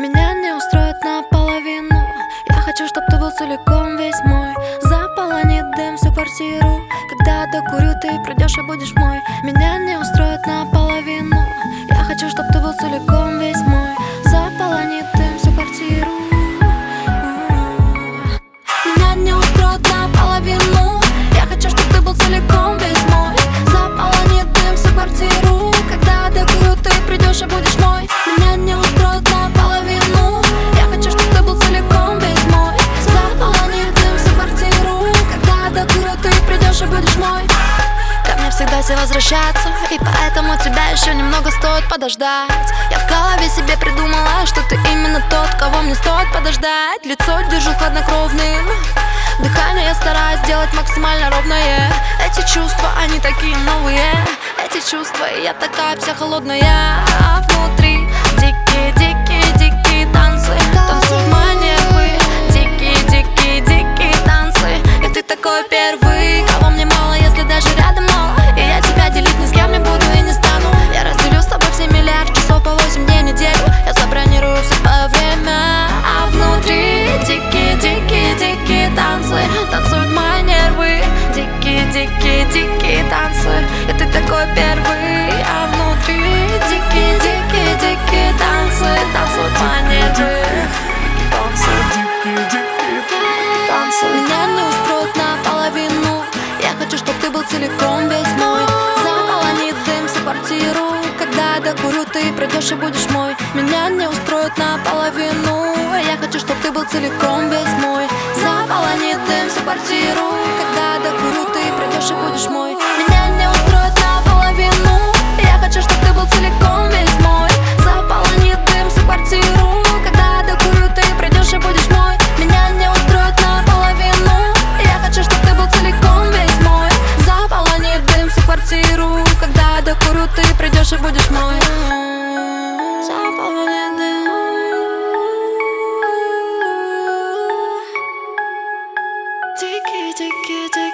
Меня не устроит наполовину. Я хочу, чтоб ты был целиком весь мой. Заполонит дым всю квартиру. Когда докурю, ты придешь и будешь мой. Меня не устроит наполовину. Я хочу, чтоб ты был целиком весь мой. Заполонит дым всю квартиру. Меня не устроит наполовину. Я хочу, чтоб ты был целиком весь мой. Заполонит дым всю квартиру. Когда докурю, ты придешь и будешь мой. Меня не устроит наполовину. Я хочу, чтоб ты был целиком весь мой. Заполонит дым всю квартиру. Когда докурю, ты придешь и будешь мой. Ко мне всегда все возвращаться, и поэтому тебя еще немного стоит подождать. Я в голове себе придумала, что ты именно тот, кого мне стоит подождать. Лицо держу хладнокровным, дыхание я стараюсь сделать максимально ровное. Эти чувства, они такие новые. Эти чувства, и я такая вся холодная. А внутри дикие, дикие, дикие танцы. Танцуют мои нервы. Дикие, дикие, дикие танцы. И ты такой первый, кого мне мало, если даже рядом мало. И я тебя делить ни с кем не буду и не стану. Я разделю с тобой все миллиард часов по 8 дней в неделю. Я забронирую все твое время. А внутри дикие, дикие, дикие танцы. Танцуют мои нервы. Дикие, дикие, дикие танцы. И ты такой первый. А внутри дикие, дикие, дикие танцы. Танцуют мои нервы. Меня не устроит наполовину. Я хочу, чтоб ты был целиком весь мой. Заполонит дым всю квартиру. Когда докурю, ты придешь и будешь мой. Меня не устроит наполовину. Я хочу, чтоб ты был целиком весь мой. Заполонит дым всю квартиру. Когда докурю, ты придешь и будешь мой. Меня не устроит наполовину. Я хочу, чтоб ты был целиком весь мой. Заполонит дым всю квартиру. Когда докурю, ты придешь и будешь мой. Меня не устроит наполовину. Я хочу, чтоб ты был целиком весь мой. Заполонит дым всю квартиру. Когда докурю, ты придешь и будешь мой. Заполонит дым. Дикие, дикие, дикие.